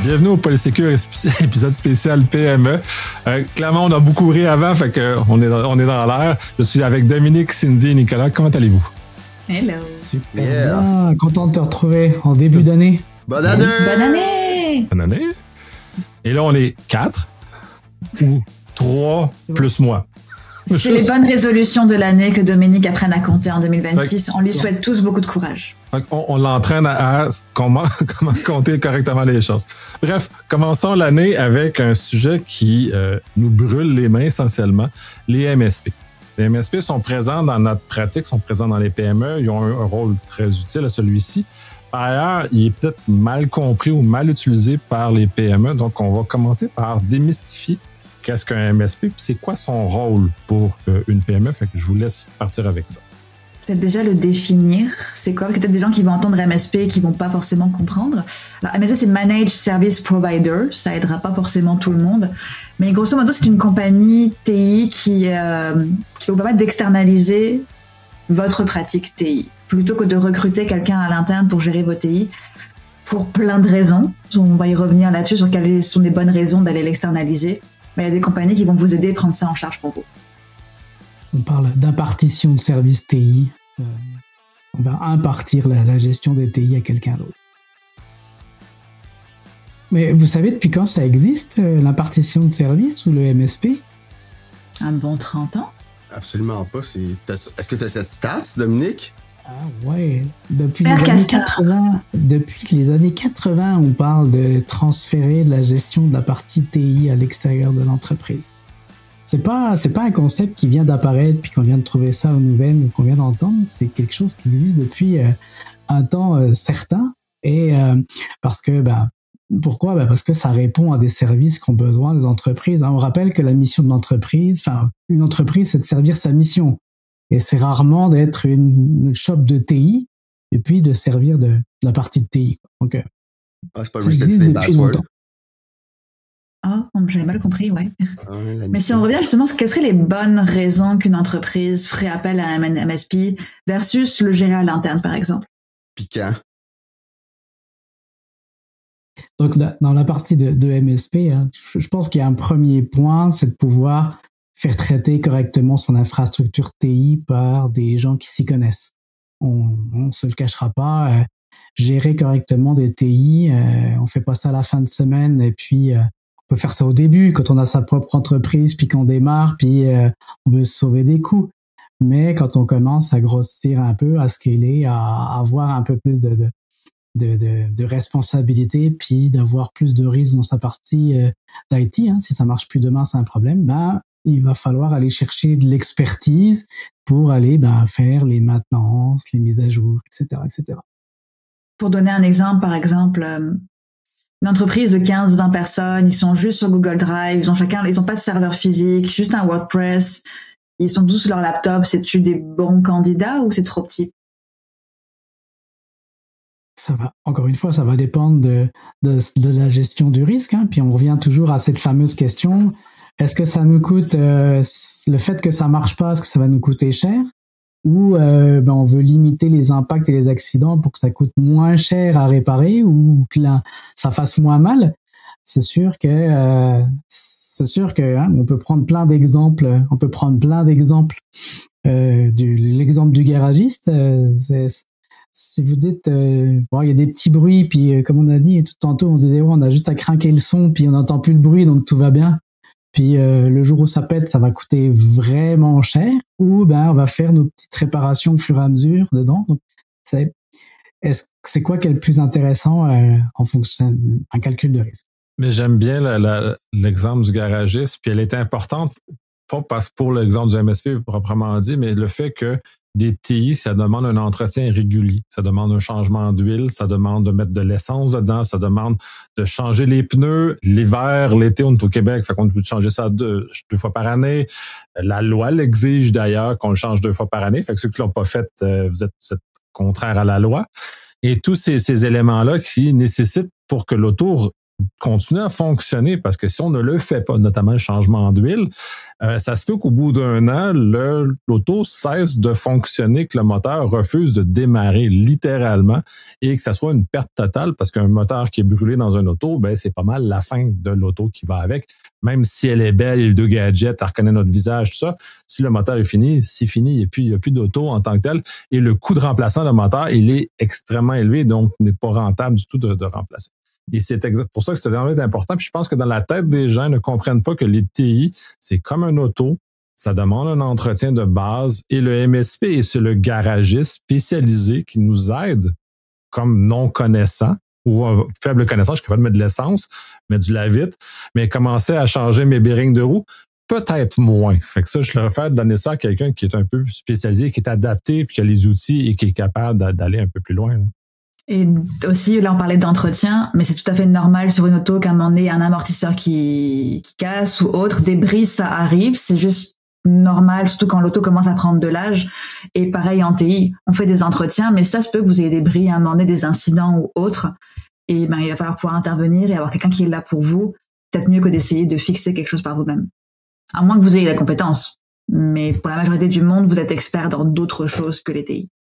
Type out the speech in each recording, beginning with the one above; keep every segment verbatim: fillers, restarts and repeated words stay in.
Bienvenue au Polysécure épisode spécial P M E. Euh, clairement, on a beaucoup ri avant, fait que on est dans, on est dans l'air. Je suis avec Dominique, Cindy et Nicolas. Comment allez-vous? Hello. Super yeah. bien. Content de te retrouver en début d'année. Bonne année! Bonne année! Bonne année! Et là, on est quatre ou trois plus moi. C'est Juste... les bonnes résolutions de l'année que Dominique apprenne à compter en deux mille vingt-six. On lui souhaite tous beaucoup de courage. On, on l'entraîne à, à comment, comment compter correctement les choses. Bref, commençons l'année avec un sujet qui euh, nous brûle les mains essentiellement, les M S P. Les M S P sont présents dans notre pratique, sont présents dans les P M E. Ils ont un, un rôle très utile à celui-ci. Par ailleurs, il est peut-être mal compris ou mal utilisé par les P M E. Donc, on va commencer par démystifier qu'est-ce qu'un M S P, puis c'est quoi son rôle pour euh, une P M E. Fait que je vous laisse partir avec ça. Peut-être déjà le définir. C'est quoi? Parce que peut-être des gens qui vont entendre M S P et qui vont pas forcément comprendre. Alors, M S P, c'est Managed Service Provider. Ça aidera pas forcément tout le monde. Mais grosso modo, c'est une compagnie T I qui, euh, qui va vous permettre d'externaliser votre pratique T I. Plutôt que de recruter quelqu'un à l'interne pour gérer vos T I. Pour plein de raisons. On va y revenir là-dessus sur quelles sont les bonnes raisons d'aller l'externaliser. Mais il y a des compagnies qui vont vous aider à prendre ça en charge pour vous. On parle d'impartition de services T I. Euh, on va impartir la, la gestion des T I à quelqu'un d'autre. Mais vous savez depuis quand ça existe, euh, l'impartition de services ou le M S P? Un bon trente ans? Absolument pas. C'est... Est-ce que tu as cette stats, Dominique? Ah ouais. Depuis les, années quatre-vingts, depuis les années quatre-vingts, on parle de transférer de la gestion de la partie T I à l'extérieur de l'entreprise. C'est pas, c'est pas un concept qui vient d'apparaître puis qu'on vient de trouver ça aux nouvelles ou qu'on vient d'entendre. C'est quelque chose qui existe depuis euh, un temps euh, certain. Et euh, parce que, ben, pourquoi? Ben parce que ça répond à des services qu'ont besoin les entreprises. On rappelle que la mission de l'entreprise, enfin, une entreprise, c'est de servir sa mission. Et c'est rarement d'être une, une shop de T I et puis de servir de, de la partie de T I. Donc, euh, ah, c'est pas reset des passwords. Ah, oh, j'avais mal compris, ouais. Ah, mais si on revient justement, quelles seraient les bonnes raisons qu'une entreprise ferait appel à un M S P versus le gérer à l'interne, par exemple? Piquant. Donc, dans la partie de, de M S P, hein, je pense qu'il y a un premier point, c'est de pouvoir faire traiter correctement son infrastructure T I par des gens qui s'y connaissent. On ne se le cachera pas. Euh, gérer correctement des T I, euh, on fait pas ça à la fin de semaine et puis euh, on peut faire ça au début quand on a sa propre entreprise puis qu'on démarre puis euh, on veut se sauver des coûts. Mais quand on commence à grossir un peu, à scaler, à avoir un peu plus de, de, de, de, de responsabilité puis d'avoir plus de risques dans sa partie euh, d'I T, hein, si ça marche plus demain, c'est un problème, ben il va falloir aller chercher de l'expertise pour aller ben, faire les maintenances, les mises à jour, et cetera, et cetera. Pour donner un exemple, par exemple, une entreprise de quinze vingt personnes, ils sont juste sur Google Drive, ils ont chacun, ils ont pas de serveur physique, juste un WordPress, ils sont tous sur leur laptop. C'est-tu des bons candidats ou c'est trop petit? Ça va, encore une fois, ça va dépendre de, de, de la gestion du risque, hein. Puis on revient toujours à cette fameuse question. Est-ce que ça nous coûte, euh, le fait que ça marche pas, est-ce que ça va nous coûter cher? Ou euh, ben on veut limiter les impacts et les accidents pour que ça coûte moins cher à réparer ou que là, ça fasse moins mal? C'est sûr que euh, c'est sûr que hein, on peut prendre plein d'exemples. On peut prendre plein d'exemples. Euh, du l'exemple du garagiste. Euh, c'est, si vous dites, euh, bon, il y a des petits bruits, puis euh, comme on a dit tout tantôt, on disait ouais, on a juste à craquer le son, puis on n'entend plus le bruit, donc tout va bien. Puis euh, le jour où ça pète, ça va coûter vraiment cher. Ou ben on va faire nos petites réparations au fur et à mesure dedans. Donc c'est est-ce c'est quoi qui est le plus intéressant euh, en fonction d'un calcul de risque? Mais j'aime bien la, la, l'exemple du garagiste, puis elle est importante, pas parce pour l'exemple du M S P proprement dit, mais le fait que des T I, ça demande un entretien régulier, ça demande un changement d'huile, ça demande de mettre de l'essence dedans, ça demande de changer les pneus. L'hiver, l'été, on est au Québec, fait qu'on peut changer ça deux, deux fois par année. La loi l'exige d'ailleurs qu'on le change deux fois par année, fait que ceux qui l'ont pas fait, vous êtes, vous êtes contraire à la loi. Et tous ces, ces éléments-là qui nécessitent pour que l'auto continuer à fonctionner, parce que si on ne le fait pas, notamment le changement d'huile, euh, ça se peut qu'au bout d'un an, le, l'auto cesse de fonctionner, que le moteur refuse de démarrer littéralement et que ça soit une perte totale, parce qu'un moteur qui est brûlé dans un auto, ben c'est pas mal la fin de l'auto qui va avec. Même si elle est belle, il y a les deux gadgets, elle reconnaît notre visage, tout ça, si le moteur est fini, c'est fini, et puis il n'y a plus d'auto en tant que tel. Et le coût de remplacement de moteur, il est extrêmement élevé, donc n'est pas rentable du tout de, de remplacer. Et c'est exact pour ça que c'est vraiment important. Puis je pense que dans la tête des gens, ils ne comprennent pas que les T I, c'est comme un auto, ça demande un entretien de base, et le M S P, c'est le garagiste spécialisé qui nous aide comme non connaissant ou faible connaissance, je suis capable de mettre de l'essence, mettre du lave-vitre, mais commencer à changer mes bearings de roue, peut-être moins. Fait que ça, je le refais de donner ça à quelqu'un qui est un peu spécialisé, qui est adapté, puis qui a les outils et qui est capable d'aller un peu plus loin, là. Et aussi, là, on parlait d'entretien, mais c'est tout à fait normal sur une auto qu'à un moment donné, un amortisseur qui, qui casse ou autre, des brises, ça arrive. C'est juste normal, surtout quand l'auto commence à prendre de l'âge. Et pareil, en T I, on fait des entretiens, mais ça se peut que vous ayez des bris à un moment donné, des incidents ou autres. Et ben, il va falloir pouvoir intervenir et avoir quelqu'un qui est là pour vous. Peut-être mieux que d'essayer de fixer quelque chose par vous-même. À moins que vous ayez la compétence. Mais pour la majorité du monde, vous êtes expert dans d'autres choses que les T I.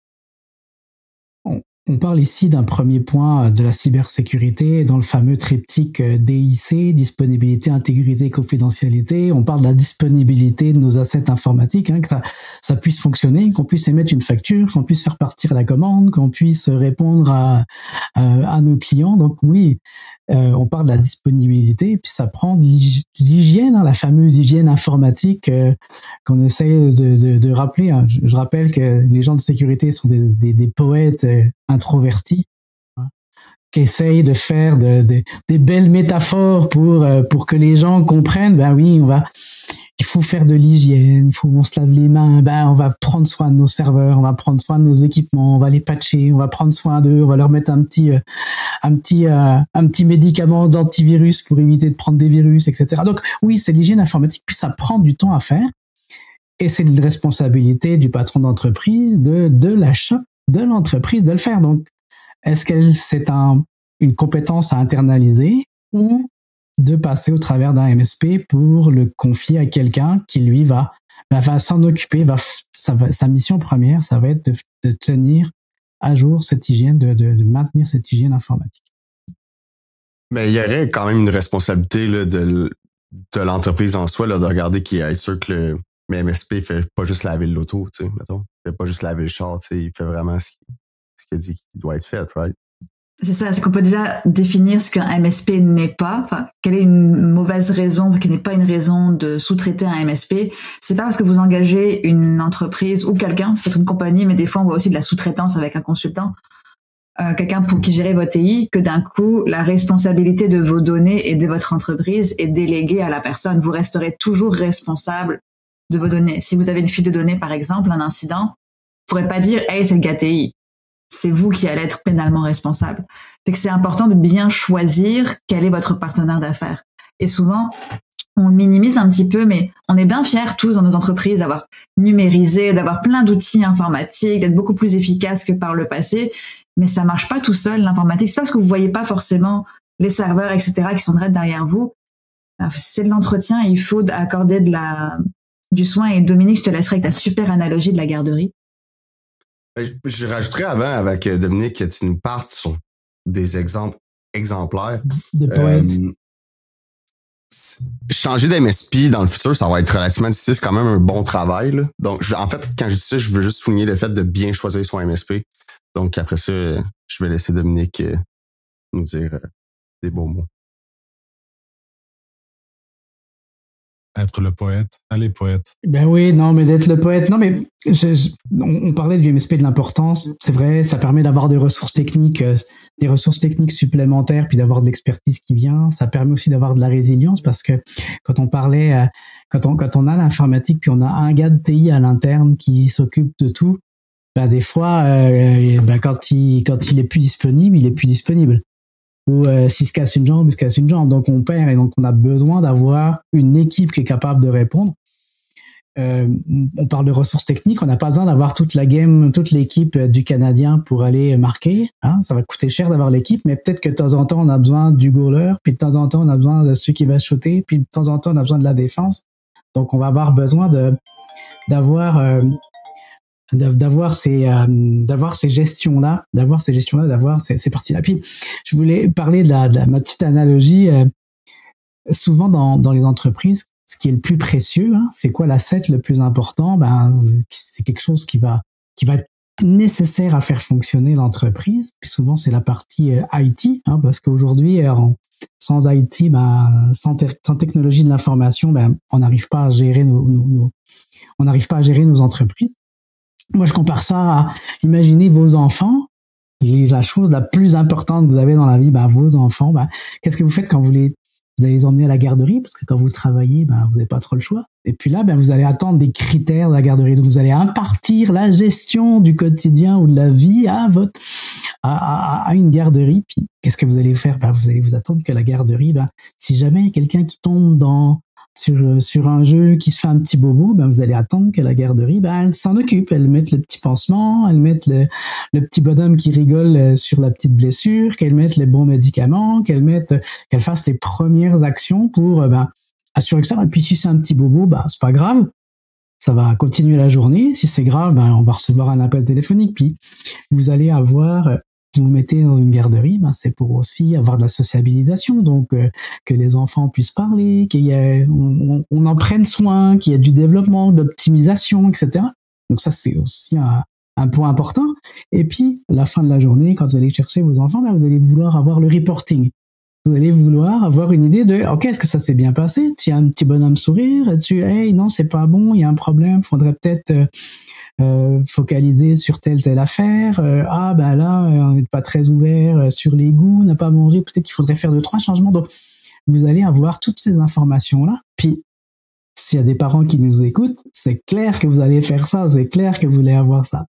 On parle ici d'un premier point de la cybersécurité dans le fameux triptyque D I C, disponibilité, intégrité, confidentialité. On parle de la disponibilité de nos assets informatiques, hein, que ça, ça puisse fonctionner, qu'on puisse émettre une facture, qu'on puisse faire partir la commande, qu'on puisse répondre à, à, à nos clients. Donc oui, euh, on parle de la disponibilité, et puis ça prend de l'hygiène, hein, la fameuse hygiène informatique euh, qu'on essaie de, de, de rappeler. Hein. Je, je rappelle que les gens de sécurité sont des, des, des poètes euh, introvertis, hein, qui essayent de faire de, de, des belles métaphores pour euh, pour que les gens comprennent. Ben oui, on va, il faut faire de l'hygiène, il faut on se lave les mains. Ben on va prendre soin de nos serveurs, on va prendre soin de nos équipements, on va les patcher, on va prendre soin d'eux, on va leur mettre un petit euh, un petit euh, un petit médicament d'antivirus pour éviter de prendre des virus, et cetera. Donc oui, c'est l'hygiène informatique, puis ça prend du temps à faire, et c'est une responsabilité du patron d'entreprise, de de l'achat de l'entreprise de le faire. Donc, est-ce que c'est un, une compétence à internaliser ou de passer au travers d'un M S P pour le confier à quelqu'un qui, lui, va, va, va s'en occuper, va, sa, sa mission première, ça va être de, de tenir à jour cette hygiène, de, de, de maintenir cette hygiène informatique. Mais il y aurait quand même une responsabilité là, de, de l'entreprise en soi, là, de regarder qu'il est sûr que le mais M S P fait pas juste laver l'auto, tu sais, mettons. Il fait pas juste laver le char, tu sais, il fait vraiment ce qu'il, ce qu'il dit qu'il doit être fait, right? C'est ça, c'est qu'on peut déjà définir ce qu'un M S P n'est pas. Enfin, quelle est une mauvaise raison, qui n'est pas une raison de sous-traiter un M S P. C'est pas parce que vous engagez une entreprise ou quelqu'un, c'est peut-être une compagnie, mais des fois on voit aussi de la sous-traitance avec un consultant, euh, quelqu'un pour qui gérer votre T I, que d'un coup, la responsabilité de vos données et de votre entreprise est déléguée à la personne. Vous resterez toujours responsable de vos données. Si vous avez une fuite de données, par exemple, un incident, vous pourrez pas dire « Hey, c'est le gars T I ». C'est vous qui allez être pénalement responsable. Fait que c'est important de bien choisir quel est votre partenaire d'affaires. Et souvent, on le minimise un petit peu, mais on est bien fiers tous dans nos entreprises d'avoir numérisé, d'avoir plein d'outils informatiques, d'être beaucoup plus efficaces que par le passé. Mais ça marche pas tout seul, l'informatique. C'est pas parce que vous voyez pas forcément les serveurs, et cetera, qui sont direct derrière vous. C'est de l'entretien, il faut accorder de la... du soin. Et Dominique, je te laisserai avec ta super analogie de la garderie. Je, je rajouterais avant, avec Dominique, que tu nous partes sur des exemples exemplaires. De poètes. Euh, changer d'M S P dans le futur, ça va être relativement difficile. C'est quand même un bon travail, là. Donc, je, en fait, quand je dis ça, je veux juste souligner le fait de bien choisir son M S P. Donc, après ça, je vais laisser Dominique euh, nous dire euh, des beaux mots. Être le poète. Allez, poète. Ben oui, non, mais d'être le poète. Non, mais je, je, on, on parlait du M S P, de l'importance. C'est vrai, ça permet d'avoir des ressources techniques, euh, des ressources techniques supplémentaires, puis d'avoir de l'expertise qui vient. Ça permet aussi d'avoir de la résilience, parce que quand on parlait, euh, quand on quand on a l'informatique, puis on a un gars de T I à l'interne qui s'occupe de tout, ben des fois, euh, ben quand il quand il est plus disponible, il est plus disponible. Ou euh, s'il se casse une jambe, il se casse une jambe. Donc on perd, et donc on a besoin d'avoir une équipe qui est capable de répondre. euh, on parle de ressources techniques, on n'a pas besoin d'avoir toute la game, toute l'équipe du Canadien pour aller marquer. Hein, ça va coûter cher d'avoir l'équipe, mais peut-être que de temps en temps, on a besoin du goaler, puis de temps en temps, on a besoin de celui qui va shooter, puis de temps en temps, on a besoin de la défense. Donc, on va avoir besoin de d'avoir euh, d'avoir ces euh, d'avoir ces gestions-là, d'avoir ces gestions-là, d'avoir ces, ces parties-là. Puis, je voulais parler de, la, de la, ma petite analogie. Euh, souvent, dans, dans les entreprises, ce qui est le plus précieux, hein, c'est quoi l'asset le plus important? Ben, c'est quelque chose qui va qui va être nécessaire à faire fonctionner l'entreprise. Puis souvent, c'est la partie euh, I T, hein, parce qu'aujourd'hui, euh, sans I T, ben, sans, te- sans technologie de l'information, ben, on n'arrive pas à gérer nos, nos, nos on n'arrive pas à gérer nos entreprises. Moi, je compare ça à imaginez vos enfants. Et la chose la plus importante que vous avez dans la vie, ben, vos enfants. Ben, qu'est-ce que vous faites quand vous les Vous allez les emmener à la garderie, parce que quand vous travaillez, ben, vous n'avez pas trop le choix. Et puis là, ben, vous allez attendre des critères de la garderie. Donc, vous allez impartir la gestion du quotidien ou de la vie à votre, à, à, à une garderie. Puis, qu'est-ce que vous allez faire? Ben, vous allez vous attendre que la garderie, ben, si jamais il y a quelqu'un qui tombe dans, sur, sur un jeu, qui se fait un petit bobo, ben, vous allez attendre que la garderie, ben, elle s'en occupe. Elle mette le petit pansement, elle mette le, le petit bonhomme qui rigole sur la petite blessure, qu'elle mette les bons médicaments, qu'elle mette, qu'elle fasse les premières actions pour, ben, assurer que ça. Et puis, si c'est un petit bobo, ben, c'est pas grave. Ça va continuer la journée. Si c'est grave, ben, on va recevoir un appel téléphonique. Puis, vous allez avoir, vous vous mettez dans une garderie, ben, c'est pour aussi avoir de la sociabilisation. Donc, euh, que les enfants puissent parler, qu'il y ait, on, on en prenne soin, qu'il y ait du développement, de l'optimisation, et cetera. Donc, ça, c'est aussi un, un point important. Et puis, à la fin de la journée, quand vous allez chercher vos enfants, ben, vous allez vouloir avoir le reporting. Vous allez vouloir avoir une idée de, OK, est-ce que ça s'est bien passé? Tu as un petit bonhomme sourire? Tu, hey, non, c'est pas bon, il y a un problème, faudrait peut-être euh, euh, focaliser sur telle, telle affaire. Euh, ah, ben là, on n'est pas très ouvert sur les goûts, on n'a pas mangé, peut-être qu'il faudrait faire deux, trois changements. Donc, vous allez avoir toutes ces informations-là. Puis, s'il y a des parents qui nous écoutent, c'est clair que vous allez faire ça, c'est clair que vous allez avoir ça.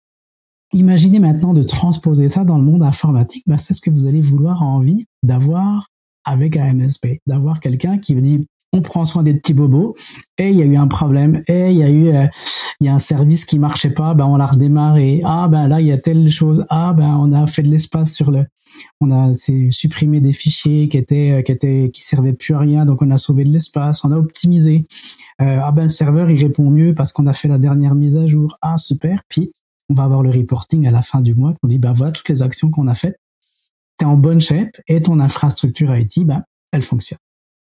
Imaginez maintenant de transposer ça dans le monde informatique, ben c'est ce que vous allez vouloir envie d'avoir avec un M S P, d'avoir quelqu'un qui vous dit on prend soin des petits bobos, et il y a eu un problème, et il y a eu euh, il y a un service qui marchait pas, ben on l'a redémarré, ah ben là il y a telle chose, ah ben on a fait de l'espace sur le, on a c'est, supprimé des fichiers qui étaient qui étaient qui servaient plus à rien, donc on a sauvé de l'espace, on a optimisé, euh, ah ben le serveur il répond mieux parce qu'on a fait la dernière mise à jour, ah super, puis on va avoir le reporting à la fin du mois, on dit, ben voilà toutes les actions qu'on a faites, t'es en bonne shape, et ton infrastructure I T, ben, elle fonctionne.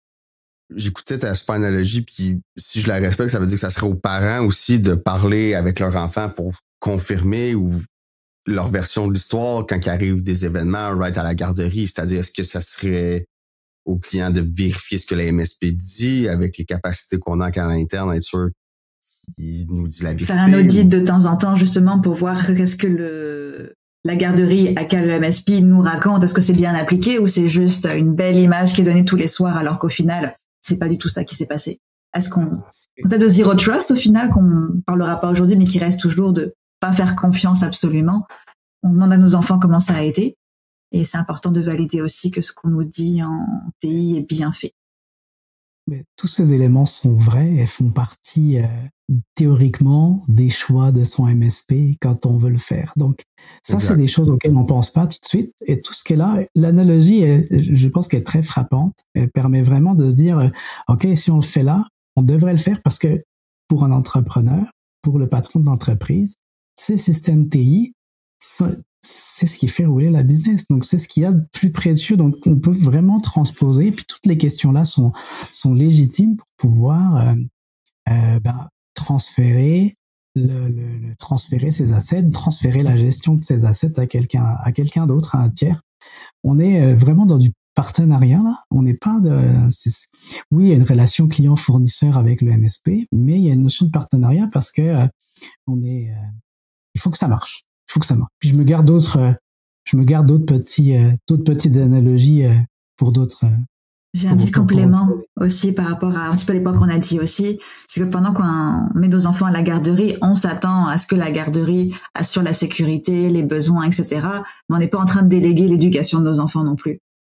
J'écoutais ta super analogie, puis si je la respecte, ça veut dire que ça serait aux parents aussi de parler avec leur enfant pour confirmer ou leur version de l'histoire quand il arrive des événements, right, à la garderie. C'est-à-dire, est-ce que ça serait au client de vérifier ce que la M S P dit avec les capacités qu'on a à l'interne, être sûr qu'il nous dit la vérité. Faire un audit ou... de temps en temps, justement, pour voir qu'est-ce que le, la garderie à quel M S P nous raconte. Est-ce que c'est bien appliqué ou c'est juste une belle image qui est donnée tous les soirs alors qu'au final, c'est pas du tout ça qui s'est passé. Est-ce qu'on, peut-être de zero trust au final, qu'on parlera pas aujourd'hui, mais qui reste toujours de pas faire confiance absolument. On demande à nos enfants comment ça a été. Et c'est important de valider aussi que ce qu'on nous dit en T I est bien fait. Mais tous ces éléments sont vrais et font partie euh, théoriquement des choix de son M S P quand on veut le faire. Donc ça, exact. C'est des choses auxquelles on pense pas tout de suite. Et tout ce qui est là, l'analogie, est, je pense qu'elle est très frappante. Elle permet vraiment de se dire, euh, OK, si on le fait là, on devrait le faire parce que pour un entrepreneur, pour le patron de l'entreprise, ces systèmes T I, ça, c'est ce qui fait rouler la business. Donc, c'est ce qu'il y a de plus précieux. Donc, on peut vraiment transposer. Puis, toutes les questions-là sont, sont légitimes pour pouvoir euh, euh, ben, transférer, le, le, le, transférer ses assets, transférer la gestion de ses assets à quelqu'un, à quelqu'un d'autre, à un tiers. On est vraiment dans du partenariat. Là. On n'est pas de... C'est, oui, il y a une relation client-fournisseur avec le M S P, mais il y a une notion de partenariat parce que euh, on est... Euh, il faut que ça marche. Il faut que ça marche. Puis je me garde d'autres, euh, je me garde d'autres petits, euh, d'autres petites analogies euh, pour d'autres. Euh, J'ai un petit complément aussi par rapport à un petit peu l'époque qu'on a dit aussi, c'est que pendant qu'on met nos enfants à la garderie, on s'attend à ce que la garderie assure la sécurité, les besoins, et cetera. Mais on n'est pas en train de déléguer l'éducation de nos enfants non plus.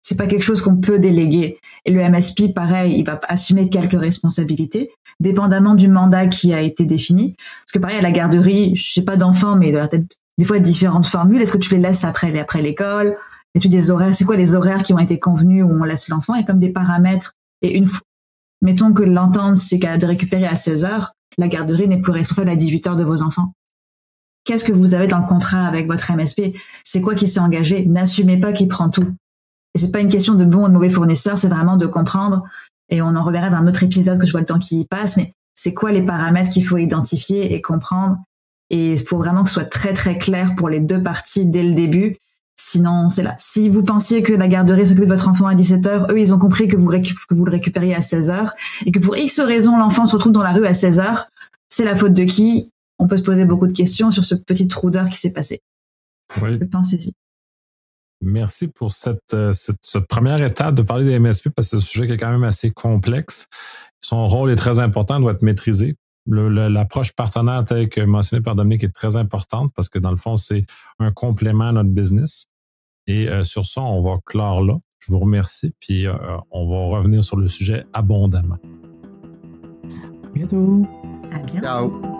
c'est pas quelque chose qu'on peut déléguer. Et le M S P, pareil, il va assumer quelques responsabilités, dépendamment du mandat qui a été défini. Parce que pareil, à la garderie, je sais pas d'enfants, mais il y a peut-être des fois différentes formules. Est-ce que tu les laisses après, après l'école? Est-ce des horaires? C'est quoi les horaires qui ont été convenus où on laisse l'enfant? Il y a comme des paramètres. Et une fois, mettons que l'entente, c'est de récupérer à seize heures, la garderie n'est plus responsable à dix-huit heures de vos enfants. Qu'est-ce que vous avez dans le contrat avec votre M S P? C'est quoi qui s'est engagé? N'assumez pas qui prend tout. Et c'est pas une question de bon ou de mauvais fournisseur, c'est vraiment de comprendre, et on en reverra dans un autre épisode que je vois le temps qui passe, mais c'est quoi les paramètres qu'il faut identifier et comprendre. Et il faut vraiment que ce soit très très clair pour les deux parties dès le début. Sinon, c'est là. Si vous pensiez que la garderie s'occupe de votre enfant à dix-sept heures, eux, ils ont compris que vous, récup- que vous le récupériez à seize heures, et que pour X raison, l'enfant se retrouve dans la rue à seize heures, c'est la faute de qui? On peut se poser beaucoup de questions sur ce petit trou d'heure qui s'est passé. Oui. Pensez-y. Merci pour cette, cette, cette première étape de parler des M S P, parce que c'est un sujet qui est quand même assez complexe. Son rôle est très important, doit être maîtrisé. Le, le, l'approche partenaire telle que mentionnée par Dominique est très importante parce que dans le fond, c'est un complément à notre business. Et euh, sur ça, on va clore là. Je vous remercie, puis euh, on va revenir sur le sujet abondamment. À bientôt. À bientôt. Ciao.